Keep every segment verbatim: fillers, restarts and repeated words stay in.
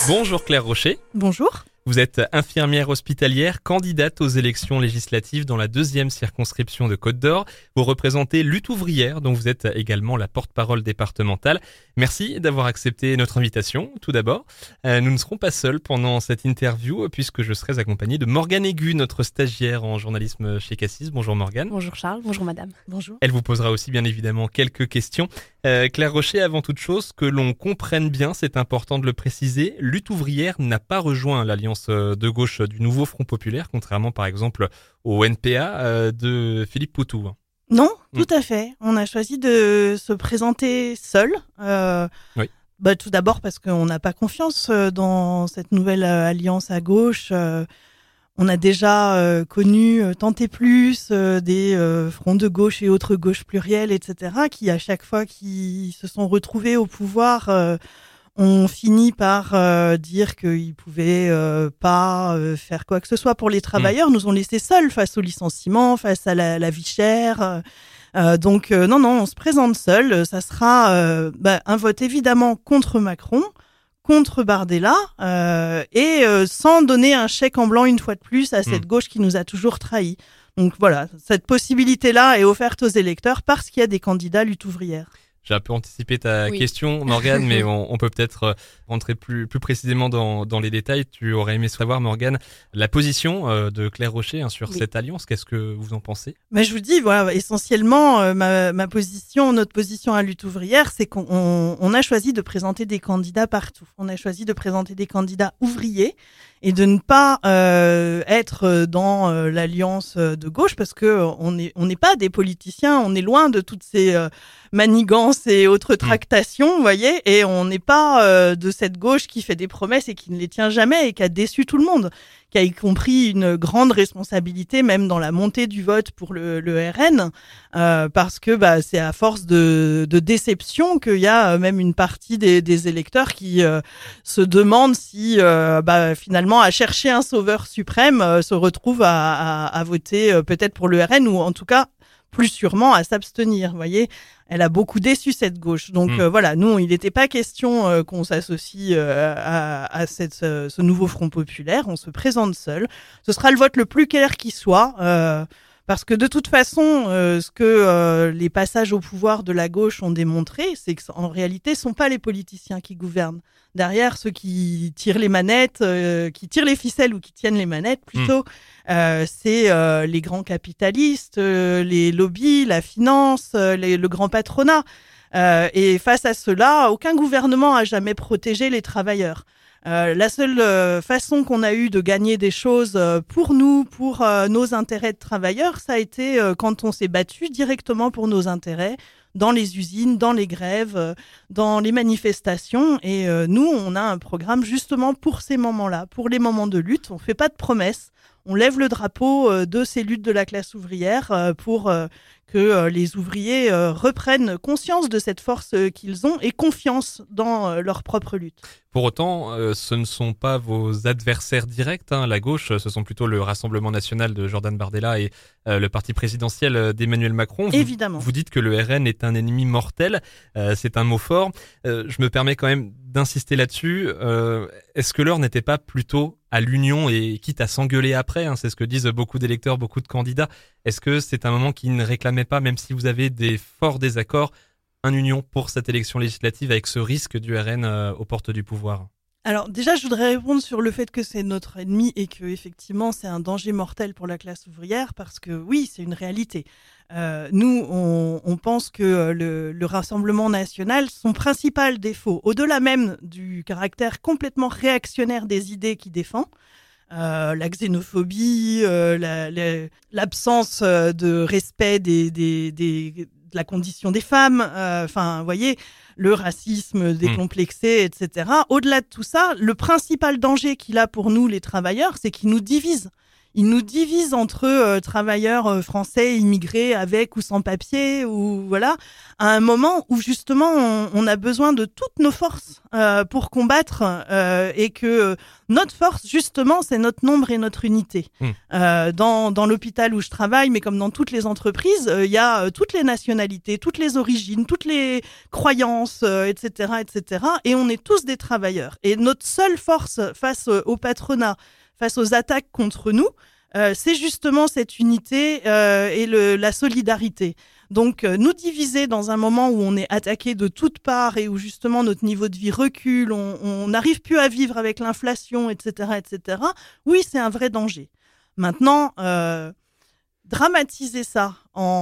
Bonjour Claire Rocher. Bonjour. Vous êtes infirmière hospitalière, candidate aux élections législatives dans la deuxième circonscription de Côte d'Or. Vous représentez Lutte ouvrière, dont vous êtes également la porte-parole départementale. Merci d'avoir accepté notre invitation, tout d'abord. Euh, nous ne serons pas seuls pendant cette interview, puisque je serai accompagné de Morgane Aigu, notre stagiaire en journalisme chez Cassis. Bonjour Morgane. Bonjour Charles, bonjour madame. Bonjour. Elle vous posera aussi bien évidemment quelques questions. Euh, Claire Rocher, avant toute chose, que l'on comprenne bien, c'est important de le préciser, Lutte ouvrière n'a pas rejoint l'alliance de gauche du Nouveau Front Populaire, contrairement par exemple au N P A euh, de Philippe Poutou. Non, Mm. tout à fait. On a choisi de se présenter seul. Euh, Oui. Bah, tout d'abord parce qu'on n'a pas confiance euh, dans cette nouvelle euh, alliance à gauche. Euh, on a déjà euh, connu euh, tant et plus euh, des euh, fronts de gauche et autres gauches plurielles, et cetera, qui à chaque fois qu'ils se sont retrouvés au pouvoir euh, ont fini par euh, dire qu'ils pouvaient euh, pas euh, faire quoi que ce soit pour les travailleurs, mmh. nous ont laissés seuls face au licenciement, face à la, la vie chère. Euh, donc euh, non, non, on se présente seul. Ça sera euh, bah, un vote évidemment contre Macron, contre Bardella, euh, et euh, sans donner un chèque en blanc une fois de plus à cette mmh. gauche qui nous a toujours trahis. Donc voilà, cette possibilité-là est offerte aux électeurs parce qu'il y a des candidats lutte ouvrière. J'ai un peu anticipé ta oui. question, Morgane, mais on, on peut peut-être rentrer plus, plus précisément dans, dans les détails. Tu aurais aimé savoir, Morgane, la position euh, de Claire Rocher hein, sur oui. cette alliance. Qu'est-ce que vous en pensez ? Mais je vous dis, voilà, essentiellement, euh, ma, ma position, notre position à Lutte ouvrière, c'est qu'on on, on a choisi de présenter des candidats partout. On a choisi de présenter des candidats ouvriers et de ne pas euh, être dans euh, l'alliance de gauche parce que on n'est on n'est pas des politiciens, on est loin de toutes ces euh, manigances et autres tractations, vous voyez, et on n'est pas euh, de cette gauche qui fait des promesses et qui ne les tient jamais et qui a déçu tout le monde, qui a y compris une grande responsabilité même dans la montée du vote pour le, le R N, euh, parce que bah, c'est à force de, de déception qu'il y a même une partie des, des électeurs qui euh, se demandent si euh, bah, finalement à chercher un sauveur suprême euh, se retrouvent à, à, à voter euh, peut-être pour le R N ou en tout cas plus sûrement à s'abstenir, vous voyez. Elle a beaucoup déçu cette gauche. Donc mmh. euh, voilà, nous, il n'était pas question euh, qu'on s'associe euh, à, à cette, euh, ce nouveau Front populaire. On se présente seul. Ce sera le vote le plus clair qui soit, euh, parce que de toute façon, euh, ce que euh, les passages au pouvoir de la gauche ont démontré, c'est qu'en réalité, ce ne sont pas les politiciens qui gouvernent. Derrière, ceux qui tirent les manettes, euh, qui tirent les ficelles ou qui tiennent les manettes, plutôt, mmh. euh, c'est euh, les grands capitalistes, euh, les lobbies, la finance, euh, les, le grand patronat. Euh, et face à cela, aucun gouvernement n'a jamais protégé les travailleurs. Euh, la seule euh, façon qu'on a eu de gagner des choses euh, pour nous, pour euh, nos intérêts de travailleurs, ça a été euh, quand on s'est battu directement pour nos intérêts, dans les usines, dans les grèves, euh, dans les manifestations. Et euh, nous, on a un programme justement pour ces moments-là, pour les moments de lutte. On ne fait pas de promesses. On lève le drapeau euh, de ces luttes de la classe ouvrière euh, pour euh, que euh, les ouvriers euh, reprennent conscience de cette force euh, qu'ils ont et confiance dans euh, leur propre lutte. Pour autant, euh, ce ne sont pas vos adversaires directs, hein, la gauche, ce sont plutôt le Rassemblement national de Jordan Bardella et euh, le parti présidentiel d'Emmanuel Macron. Vous, Évidemment. Vous dites que le R N est un ennemi mortel, euh, c'est un mot fort. Euh, je me permets quand même d'insister là-dessus. Euh, est-ce que l'heure n'était pas plutôt à l'union et quitte à s'engueuler après, hein, c'est ce que disent beaucoup d'électeurs, beaucoup de candidats. Est-ce que c'est un moment qui ne réclamait pas, même si vous avez des forts désaccords, une union pour cette élection législative avec ce risque du R N euh, aux portes du pouvoir ? Alors déjà, je voudrais répondre sur le fait que c'est notre ennemi et que effectivement c'est un danger mortel pour la classe ouvrière parce que oui, c'est une réalité. Euh, nous, on, on pense que le, le Rassemblement national, son principal défaut, au-delà même du caractère complètement réactionnaire des idées qu'il défend, Euh, la xénophobie, euh, la, la, l'absence euh, de respect des, des, des, de la condition des femmes, enfin, euh, vous voyez, le racisme décomplexé, et cetera. Au-delà de tout ça, le principal danger qu'il a pour nous, les travailleurs, c'est qu'il nous divise. Il nous divise entre euh, travailleurs euh, français immigrés avec ou sans papier, ou voilà, à un moment où justement on, on a besoin de toutes nos forces euh, pour combattre euh, et que euh, notre force justement c'est notre nombre et notre unité. Mmh. Euh, dans dans l'hôpital où je travaille, mais comme dans toutes les entreprises, il euh, y a euh, toutes les nationalités, toutes les origines, toutes les croyances, euh, et cetera, et cetera. Et on est tous des travailleurs. Et notre seule force face euh, au patronat, face aux attaques contre nous, euh, c'est justement cette unité euh, et le, la solidarité. Donc, euh, nous diviser dans un moment où on est attaqué de toutes parts et où justement notre niveau de vie recule, on n'arrive plus à vivre avec l'inflation, et cetera, et cetera. Oui, c'est un vrai danger. Maintenant, euh, dramatiser ça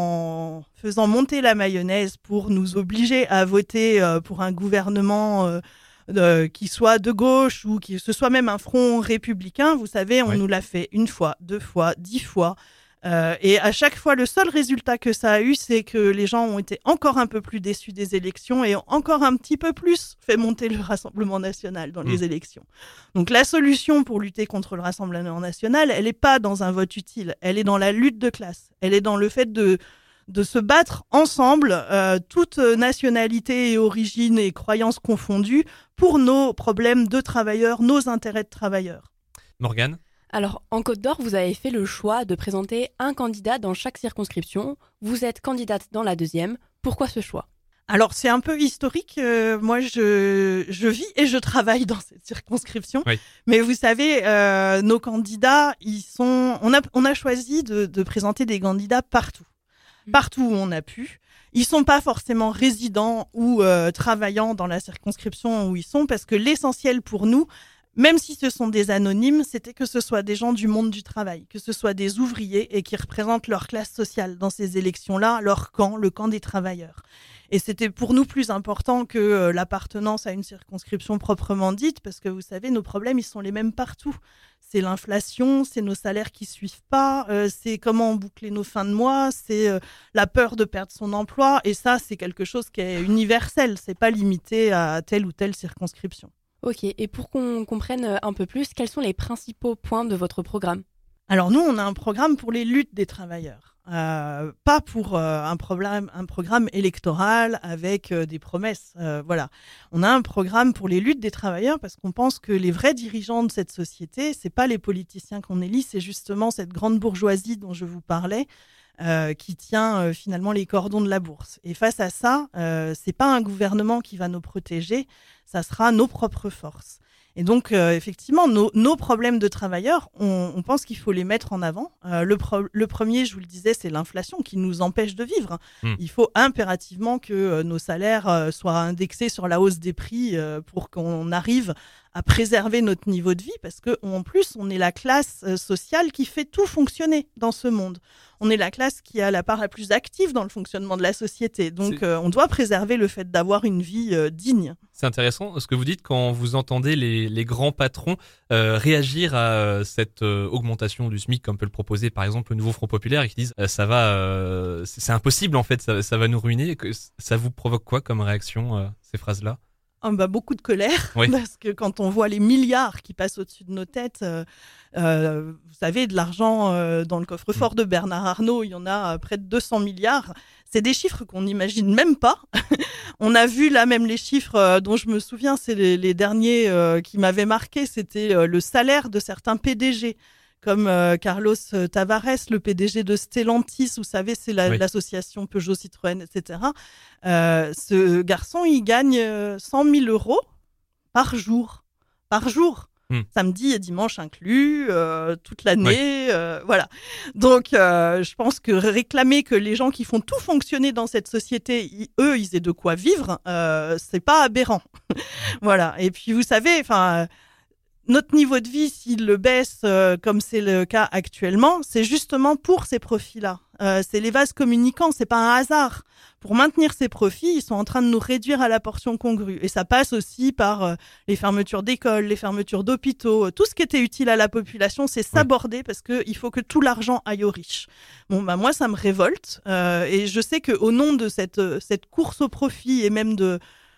en faisant monter la mayonnaise pour nous obliger à voter euh, pour un gouvernement euh, Euh, qui soit de gauche ou qui ce soit même un front républicain, vous savez, on oui. nous l'a fait une fois, deux fois, dix fois. Euh, et à chaque fois, le seul résultat que ça a eu, c'est que les gens ont été encore un peu plus déçus des élections et ont encore un petit peu plus fait monter le Rassemblement national dans mmh. les élections. Donc la solution pour lutter contre le Rassemblement national, elle n'est pas dans un vote utile, elle est dans la lutte de classe. Elle est dans le fait de de se battre ensemble, euh, toutes nationalités et origines et croyances confondues, pour nos problèmes de travailleurs, nos intérêts de travailleurs. Morgane ? Alors, en Côte d'Or, vous avez fait le choix de présenter un candidat dans chaque circonscription. Vous êtes candidate dans la deuxième. Pourquoi ce choix ? Alors, c'est un peu historique. Euh, moi, je, je vis et je travaille dans cette circonscription. Oui. Mais vous savez, euh, nos candidats, ils sont... On a, on a choisi de, de présenter des candidats partout. Partout où on a pu. Ils sont pas forcément résidents ou euh, travaillant dans la circonscription où ils sont, parce que l'essentiel pour nous, même si ce sont des anonymes, c'était que ce soit des gens du monde du travail, que ce soit des ouvriers et qui représentent leur classe sociale dans ces élections-là, leur camp, le camp des travailleurs. Et c'était pour nous plus important que euh, l'appartenance à une circonscription proprement dite, parce que vous savez, nos problèmes, ils sont les mêmes partout. C'est l'inflation, c'est nos salaires qui suivent pas, euh, c'est comment boucler nos fins de mois, c'est euh, la peur de perdre son emploi. Et ça, c'est quelque chose qui est universel, c'est pas limité à telle ou telle circonscription. Ok, et pour qu'on comprenne un peu plus, quels sont les principaux points de votre programme ? Alors nous, on a un programme pour les luttes des travailleurs. Euh, pas pour euh, un, problème, un programme électoral avec euh, des promesses. Euh, voilà. On a un programme pour les luttes des travailleurs parce qu'on pense que les vrais dirigeants de cette société, c'est pas les politiciens qu'on élit, c'est justement cette grande bourgeoisie dont je vous parlais, euh, qui tient euh, finalement les cordons de la bourse. Et face à ça, euh, c'est pas un gouvernement qui va nous protéger, ça sera nos propres forces. Et donc, euh, effectivement, nos, nos problèmes de travailleurs, on, on pense qu'il faut les mettre en avant. Euh, le, pro- le premier, je vous le disais, c'est l'inflation qui nous empêche de vivre. Mmh. Il faut impérativement que euh, nos salaires euh, soient indexés sur la hausse des prix euh, pour qu'on arrive à préserver notre niveau de vie, parce qu'en plus, on est la classe euh, sociale qui fait tout fonctionner dans ce monde. On est la classe qui a la part la plus active dans le fonctionnement de la société. Donc, euh, on doit préserver le fait d'avoir une vie euh, digne. C'est intéressant ce que vous dites quand vous entendez les, les grands patrons euh, réagir à euh, cette euh, augmentation du SMIC, comme peut le proposer par exemple le nouveau Front Populaire, et qui disent euh, ça va, euh, c'est, c'est impossible en fait, ça, ça va nous ruiner. Que, ça vous provoque quoi comme réaction, euh, ces phrases-là ? Oh bah, beaucoup de colère, oui. Parce que quand on voit les milliards qui passent au-dessus de nos têtes, euh, euh, vous savez, de l'argent euh, dans le coffre-fort de Bernard Arnault, il y en a euh, près de deux cents milliards. C'est des chiffres qu'on n'imagine même pas. On a vu là même les chiffres euh, dont je me souviens, c'est les, les derniers euh, qui m'avaient marqué, c'était euh, le salaire de certains P D G. Comme euh, Carlos Tavares, le P D G de Stellantis, vous savez, c'est la, oui. l'association Peugeot, Citroën, et cetera. Euh, ce garçon, il gagne cent mille euros par jour. Par jour. Hmm. Samedi et dimanche inclus, euh, toute l'année. Oui. Euh, voilà. Donc, euh, je pense que réclamer que les gens qui font tout fonctionner dans cette société, ils, eux, ils aient de quoi vivre, euh, c'est pas aberrant. Voilà. Et puis, vous savez, enfin... notre niveau de vie, s'il le baisse, euh, comme c'est le cas actuellement, c'est justement pour ces profits-là. Euh, c'est les vases communicants, c'est pas un hasard. Pour maintenir ces profits, ils sont en train de nous réduire à la portion congrue. Et ça passe aussi par euh, les fermetures d'écoles, les fermetures d'hôpitaux. Tout ce qui était utile à la population, c'est s'aborder, parce qu'il faut que tout l'argent aille aux riches. Bon, bah moi, ça me révolte. Euh, et je sais qu'au nom de cette, cette course au profit et même de...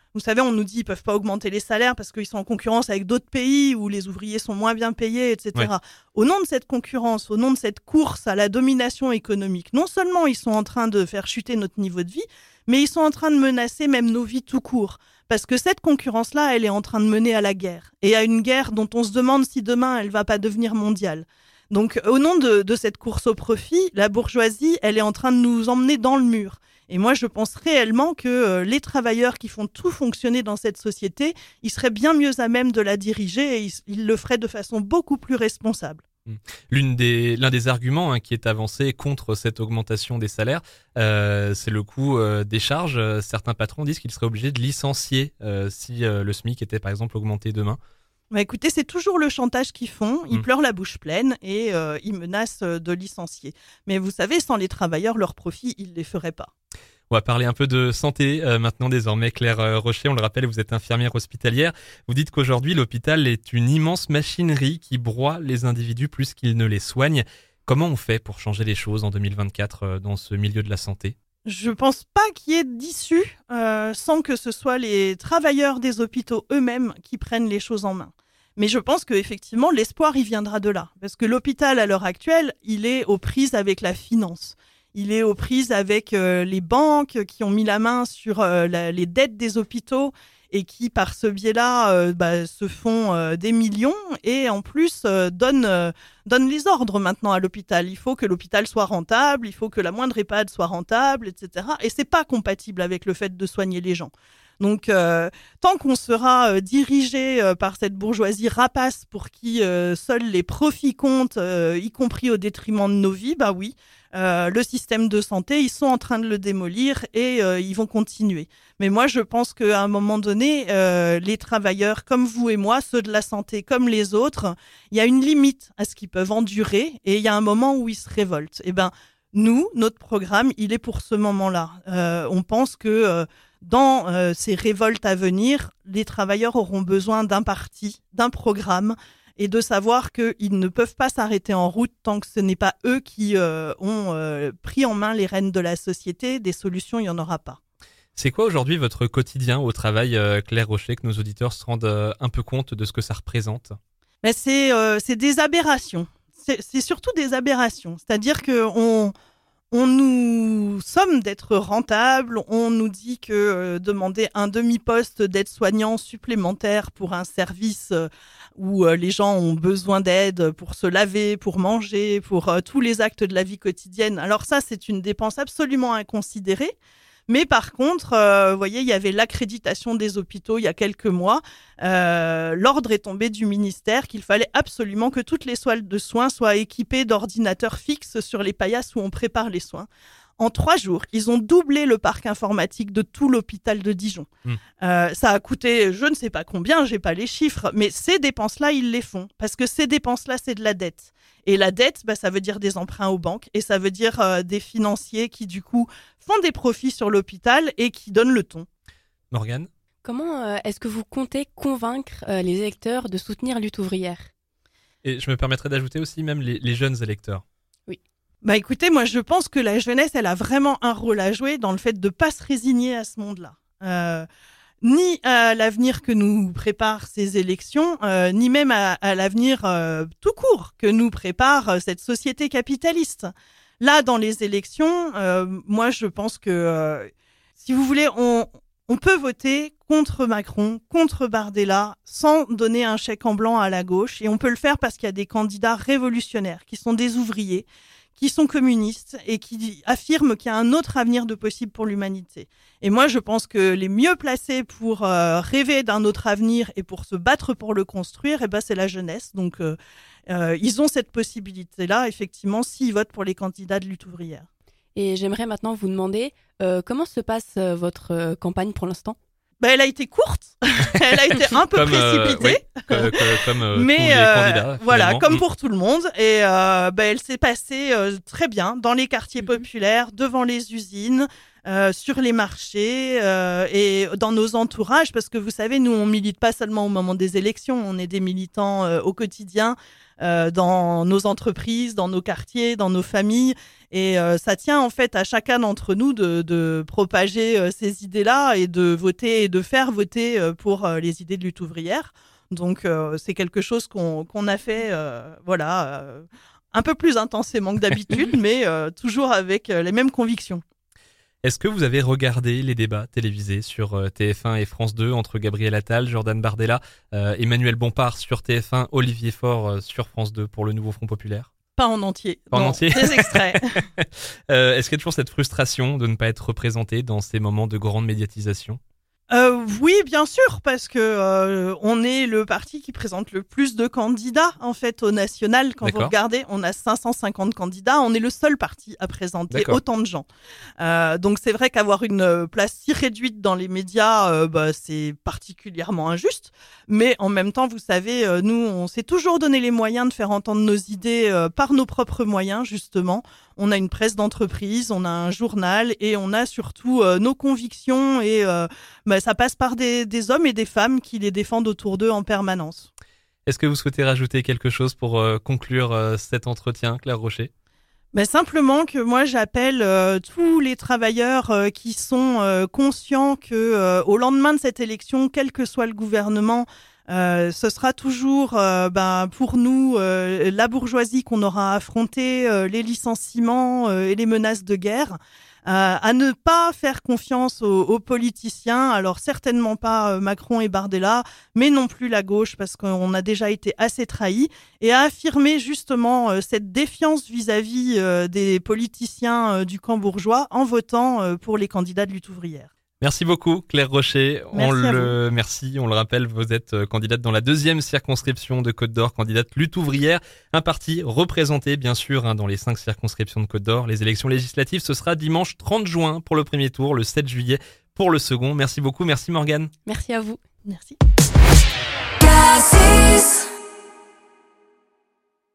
Vous savez, on nous dit qu'ils peuvent pas augmenter les salaires parce qu'ils sont en concurrence avec d'autres pays où les ouvriers sont moins bien payés, et cetera. Ouais. Au nom de cette concurrence, au nom de cette course à la domination économique, non seulement ils sont en train de faire chuter notre niveau de vie, mais ils sont en train de menacer même nos vies tout court. Parce que cette concurrence-là, elle est en train de mener à la guerre. Et à une guerre dont on se demande si demain, elle va pas devenir mondiale. Donc, au nom de, de cette course au profit, la bourgeoisie, elle est en train de nous emmener dans le mur. Et moi, je pense réellement que euh, les travailleurs qui font tout fonctionner dans cette société, ils seraient bien mieux à même de la diriger et ils, ils le feraient de façon beaucoup plus responsable. L'une des, l'un des arguments hein, qui est avancé contre cette augmentation des salaires, euh, c'est le coût euh, des charges. Certains patrons disent qu'ils seraient obligés de licencier euh, si euh, le SMIC était par exemple augmenté demain. Bah écoutez, c'est toujours le chantage qu'ils font. Ils mmh. pleurent la bouche pleine et euh, ils menacent de licencier. Mais vous savez, sans les travailleurs, leurs profits, ils ne les feraient pas. On va parler un peu de santé euh, maintenant désormais. Claire euh, Rocher, on le rappelle, vous êtes infirmière hospitalière. Vous dites qu'aujourd'hui, l'hôpital est une immense machinerie qui broie les individus plus qu'il ne les soigne. Comment on fait pour changer les choses en deux mille vingt-quatre euh, dans ce milieu de la santé ? Je pense pas qu'il y ait d'issue euh, sans que ce soit les travailleurs des hôpitaux eux-mêmes qui prennent les choses en main. Mais je pense qu'effectivement, l'espoir, il viendra de là. Parce que l'hôpital, à l'heure actuelle, il est aux prises avec la finance. Il est aux prises avec euh, les banques qui ont mis la main sur euh, la, les dettes des hôpitaux et qui, par ce biais-là, euh, bah, se font euh, des millions et en plus euh, donnent, euh, donnent les ordres maintenant à l'hôpital. Il faut que l'hôpital soit rentable, il faut que la moindre EHPAD soit rentable, et cetera. Et c'est pas compatible avec le fait de soigner les gens. Donc, euh, tant qu'on sera euh, dirigé euh, par cette bourgeoisie rapace pour qui euh, seuls les profits comptent, euh, y compris au détriment de nos vies, bah oui, euh, le système de santé, ils sont en train de le démolir et euh, ils vont continuer. Mais moi, je pense qu'à un moment donné, euh, les travailleurs comme vous et moi, ceux de la santé comme les autres, il y a une limite à ce qu'ils peuvent endurer et il y a un moment où ils se révoltent. Et ben, nous, notre programme, il est pour ce moment-là. Euh, on pense que euh, dans euh, ces révoltes à venir, les travailleurs auront besoin d'un parti, d'un programme et de savoir qu'ils ne peuvent pas s'arrêter en route tant que ce n'est pas eux qui euh, ont euh, pris en main les rênes de la société. Des solutions, il n'y en aura pas. C'est quoi aujourd'hui votre quotidien au travail, euh, Claire Rocher, que nos auditeurs se rendent euh, un peu compte de ce que ça représente ? Ben c'est, euh, c'est des aberrations. C'est, c'est surtout des aberrations. C'est-à-dire qu'on on nous somme d'être rentables. On nous dit que euh, demander un demi-poste d'aide-soignant supplémentaire pour un service euh, où euh, les gens ont besoin d'aide pour se laver, pour manger, pour euh, tous les actes de la vie quotidienne. Alors ça, c'est une dépense absolument inconsidérée. Mais par contre, euh, vous voyez, il y avait l'accréditation des hôpitaux il y a quelques mois. Euh, l'ordre est tombé du ministère qu'il fallait absolument que toutes les salles de soins soient équipées d'ordinateurs fixes sur les paillasses où on prépare les soins. En trois jours, ils ont doublé le parc informatique de tout l'hôpital de Dijon. Mmh. Euh, ça a coûté, je ne sais pas combien, j'ai pas les chiffres, mais ces dépenses-là, ils les font. Parce que ces dépenses-là, c'est de la dette. Et la dette, bah, ça veut dire des emprunts aux banques et ça veut dire euh, des financiers qui, du coup, font des profits sur l'hôpital et qui donnent le ton. Morgane ? Comment euh, est-ce que vous comptez convaincre euh, les électeurs de soutenir Lutte ouvrière ? Et je me permettrais d'ajouter aussi même les, les jeunes électeurs. Oui. Bah écoutez, moi je pense que la jeunesse, elle a vraiment un rôle à jouer dans le fait de ne pas se résigner à ce monde-là. Euh, ni à l'avenir que nous préparent ces élections, euh, ni même à, à l'avenir euh, tout court que nous prépare euh, cette société capitaliste. Là, dans les élections, euh, moi je pense que, euh, si vous voulez, on, on peut voter contre Macron, contre Bardella, sans donner un chèque en blanc à la gauche. Et on peut le faire parce qu'il y a des candidats révolutionnaires qui sont des ouvriers, qui sont communistes et qui affirment qu'il y a un autre avenir de possible pour l'humanité. Et moi, je pense que les mieux placés pour euh, rêver d'un autre avenir et pour se battre pour le construire, eh ben, c'est la jeunesse. Donc, euh, euh, ils ont cette possibilité-là, effectivement, s'ils votent pour les candidats de Lutte ouvrière. Et j'aimerais maintenant vous demander, euh, comment se passe euh, votre euh, campagne pour l'instant ? Ben, elle a été courte, elle a été un peu comme, précipitée, euh, oui, comme, comme euh, mais tous les euh, candidats, voilà, comme mmh. pour tout le monde. Et euh, ben, elle s'est passée euh, très bien dans les quartiers populaires, devant les usines. euh, sur les marchés euh, et dans nos entourages, parce que vous savez, nous, on milite pas seulement au moment des élections, on est des militants euh, au quotidien, euh, dans nos entreprises, dans nos quartiers, dans nos familles. Et euh, ça tient en fait à chacun d'entre nous de, de propager euh, ces idées-là et de voter et de faire voter euh, pour euh, les idées de lutte ouvrière. Donc euh, c'est quelque chose qu'on, qu'on a fait, euh, voilà, euh, un peu plus intensément que d'habitude, mais euh, toujours avec euh, les mêmes convictions. Est-ce que vous avez regardé les débats télévisés sur euh, T F un et France deux entre Gabriel Attal, Jordan Bardella, euh, Emmanuel Bompard sur T F un, Olivier Faure euh, sur France deux pour le Nouveau Front Populaire ? Pas en entier. Pas en non, entier. Des extraits. euh, est-ce qu'il y a toujours cette frustration de ne pas être représenté dans ces moments de grande médiatisation ? Euh, oui, bien sûr, parce que euh, on est le parti qui présente le plus de candidats en fait au national. Quand D'accord. vous regardez, on a cinq cent cinquante candidats. On est le seul parti à présenter D'accord. autant de gens. Euh, donc c'est vrai qu'avoir une place si réduite dans les médias, euh, bah, c'est particulièrement injuste. Mais en même temps, vous savez, euh, nous, on s'est toujours donné les moyens de faire entendre nos idées euh, par nos propres moyens, justement. On a une presse d'entreprise, on a un journal et on a surtout euh, nos convictions et euh, bah, ça passe par des, des hommes et des femmes qui les défendent autour d'eux en permanence. Est-ce que vous souhaitez rajouter quelque chose pour euh, conclure euh, cet entretien, Claire Rocher ? Ben simplement que moi j'appelle euh, tous les travailleurs euh, qui sont euh, conscients que euh, au lendemain de cette élection, quel que soit le gouvernement, euh, ce sera toujours euh, ben pour nous euh, la bourgeoisie qu'on aura affronté, euh, les licenciements euh, et les menaces de guerre. Euh, à ne pas faire confiance aux, aux politiciens, alors certainement pas euh, Macron et Bardella, mais non plus la gauche parce qu'on a déjà été assez trahis, et à affirmer justement euh, cette défiance vis-à-vis euh, des politiciens euh, du camp bourgeois en votant euh, pour les candidats de lutte ouvrière. Merci beaucoup Claire Rocher. Merci on à le merci, on le rappelle, vous êtes euh, candidate dans la deuxième circonscription de Côte d'Or, candidate lutte ouvrière, un parti représenté bien sûr hein, dans les cinq circonscriptions de Côte d'Or. Les élections législatives, ce sera dimanche trente juin pour le premier tour, le sept juillet pour le second. Merci beaucoup, merci Morgane. Merci à vous. Merci. Cassis.